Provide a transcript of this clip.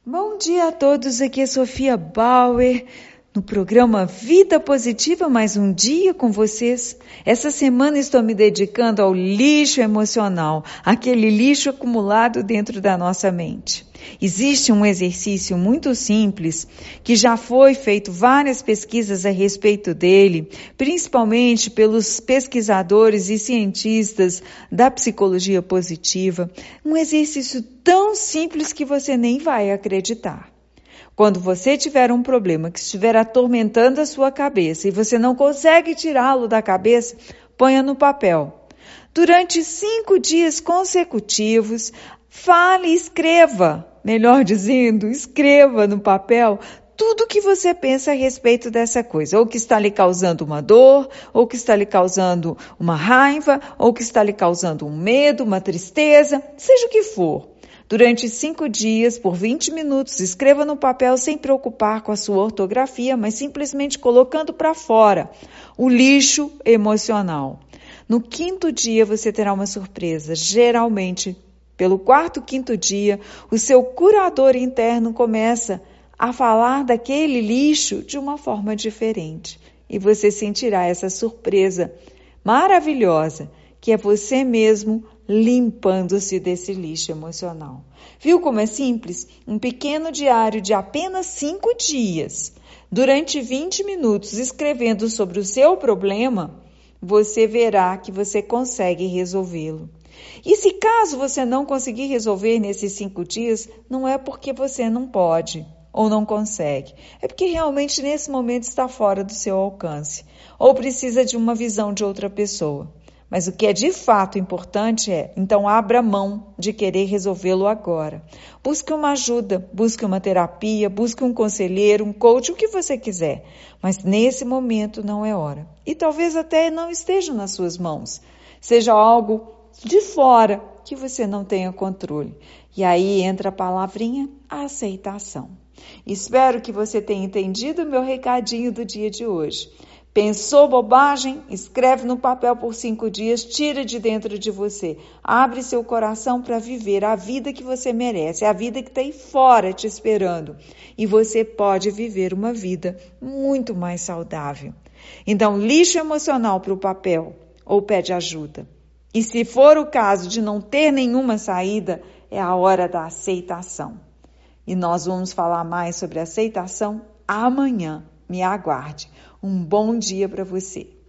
Bom dia a todos, aqui é Sofia Bauer, no programa Vida Positiva, mais um dia com vocês. Essa semana estou me dedicando ao lixo emocional, aquele lixo acumulado dentro da nossa mente. Existe um exercício muito simples, que já foi feito várias pesquisas a respeito dele, principalmente pelos pesquisadores e cientistas da psicologia positiva. Um exercício tão simples que você nem vai acreditar. Quando você tiver um problema que estiver atormentando a sua cabeça e você não consegue tirá-lo da cabeça, ponha no papel. Durante 5 dias consecutivos, fale e escreva, melhor dizendo, escreva no papel tudo o que você pensa a respeito dessa coisa, ou que está lhe causando uma dor, ou que está lhe causando uma raiva, ou que está lhe causando um medo, uma tristeza, seja o que for. Durante 5 dias, por 20 minutos, escreva no papel sem preocupar com a sua ortografia, mas simplesmente colocando para fora o lixo emocional. No 5º dia, você terá uma surpresa. Geralmente, pelo 4º, 5º dia, o seu curador interno começa a falar daquele lixo de uma forma diferente. E você sentirá essa surpresa maravilhosa, que é você mesmo limpando-se desse lixo emocional. Viu como é simples? Um pequeno diário de apenas 5 dias, durante 20 minutos, escrevendo sobre o seu problema, você verá que você consegue resolvê-lo. E se caso você não conseguir resolver nesses 5 dias, não é porque você não pode ou não consegue. É porque realmente nesse momento está fora do seu alcance ou precisa de uma visão de outra pessoa. Mas o que é de fato importante é, então abra mão de querer resolvê-lo agora. Busque uma ajuda, busque uma terapia, busque um conselheiro, um coach, o que você quiser. Mas nesse momento não é hora. E talvez até não esteja nas suas mãos. Seja algo de fora que você não tenha controle. E aí entra a palavrinha aceitação. Espero que você tenha entendido o meu recadinho do dia de hoje. Pensou bobagem? Escreve no papel por 5 dias, tira de dentro de você. Abre seu coração para viver a vida que você merece, a vida que está aí fora te esperando. E você pode viver uma vida muito mais saudável. Então, lixo emocional para o papel ou pede ajuda. E se for o caso de não ter nenhuma saída, é a hora da aceitação. E nós vamos falar mais sobre aceitação amanhã. Me aguarde. Um bom dia para você.